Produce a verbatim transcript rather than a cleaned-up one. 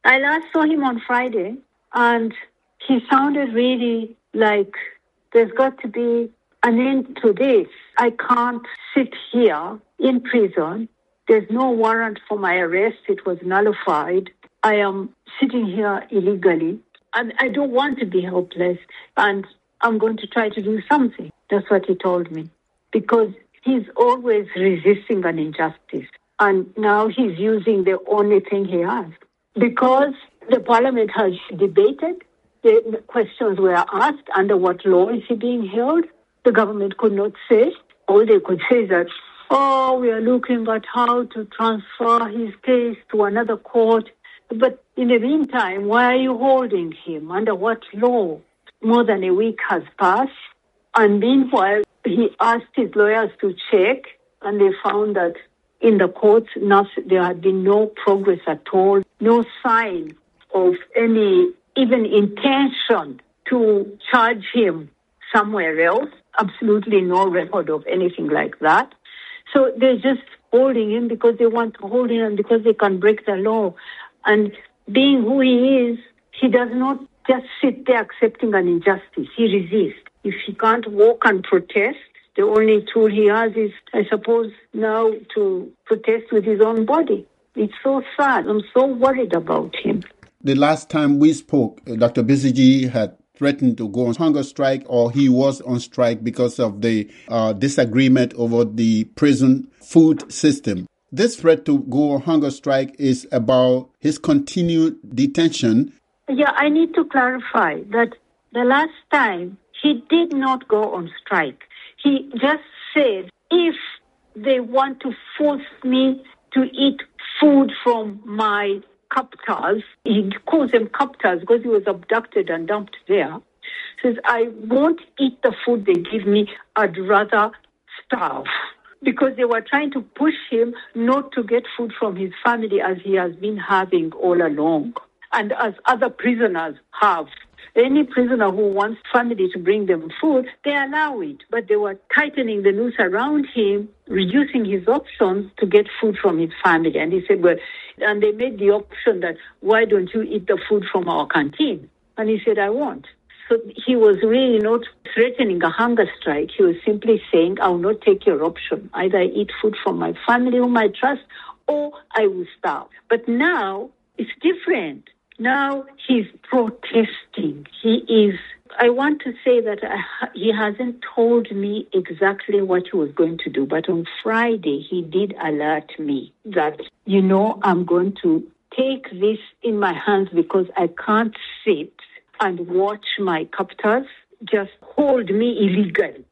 I last saw him on Friday, and he sounded really like there's got to be an end to this. I can't sit here in prison. There's no warrant for my arrest. It was nullified. I am sitting here illegally, and I don't want to be helpless, and I'm going to try to do something. That's what he told me, because he's always resisting an injustice, and now he's using the only thing he has. Because the parliament has debated, the questions were asked, under what law is he being held? The government could not say. All they could say is that, oh, we are looking at how to transfer his case to another court. But in the meantime, why are you holding him? Under what law? More than a week has passed. And meanwhile, he asked his lawyers to check, and they found that in the courts, nothing, there had been no progress at all, no sign of any even intention to charge him somewhere else, absolutely no record of anything like that. So they're just holding him because they want to hold him and because they can break the law. And being who he is, he does not just sit there accepting an injustice. He resists. If he can't walk and protest, the only tool he has is, I suppose, now to protest with his own body. It's so sad. I'm so worried about him. The last time we spoke, Doctor Besigye had threatened to go on hunger strike, or he was on strike because of the uh, disagreement over the prison food system. This threat to go on hunger strike is about his continued detention. Yeah, I need to clarify that the last time he did not go on strike. He just said, if they want to force me to eat food from my captors, he calls them captors because he was abducted and dumped there, says, I won't eat the food they give me, I'd rather starve. Because they were trying to push him not to get food from his family as he has been having all along, and as other prisoners have. Any prisoner who wants family to bring them food, they allow it. But they were tightening the noose around him, reducing his options to get food from his family. And he said, well, and they made the option that, why don't you eat the food from our canteen? And he said, I won't. So he was really not threatening a hunger strike. He was simply saying, I will not take your option. Either I eat food from my family whom I trust, or I will starve. But now it's different. Now he's protesting. He is, I want to say that I, he hasn't told me exactly what he was going to do, but on Friday he did alert me that, you know, I'm going to take this in my hands because I can't sit and watch my captors just hold me illegally.